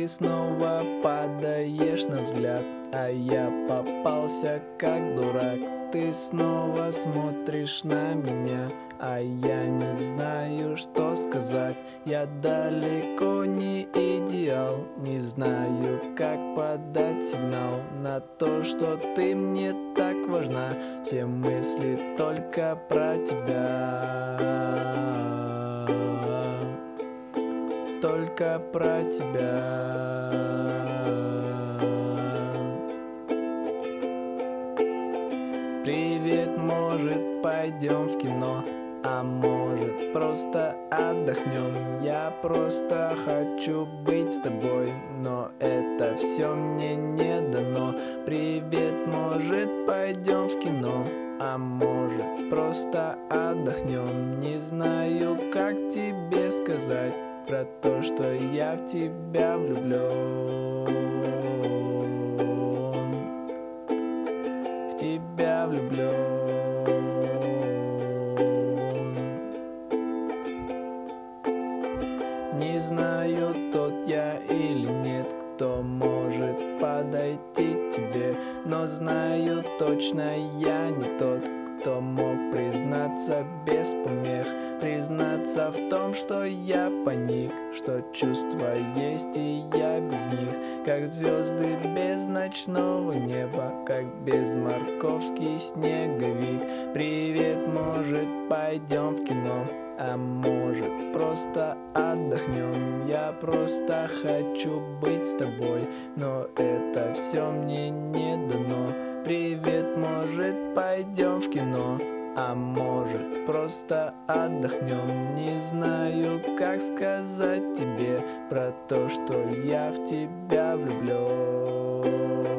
снова падаешь на взгляд, а я попался как дурак. Ты снова смотришь на меня, а я не знаю, что сказать. Я далеко не идеал, не знаю, как подать сигнал на то, что ты мне так важна. Все мысли только про тебя, только про тебя. Привет, может, пойдем в кино, а может, просто отдохнем. Я просто хочу быть с тобой, но это все мне не дано. Привет, может, пойдем в кино, а может, просто отдохнем. Не знаю, как тебе сказать про то, что я в тебя влюблен. В тебя влюблен. Не знаю, тот я или нет, кто может подойти к тебе, но знаю точно, я не тот, кто мог признаться без помех. Признаться в том, что я паник, что чувства есть и я без них, как звезды без ночного неба, как без морковки снеговик. Привет, может, пойдем в кино, а может, просто отдохнем. Я просто хочу быть с тобой, но это все мне не дано. Привет, может, пойдем в кино, а может, просто отдохнем. Не знаю, как сказать тебе про то, что я в тебя влюблен.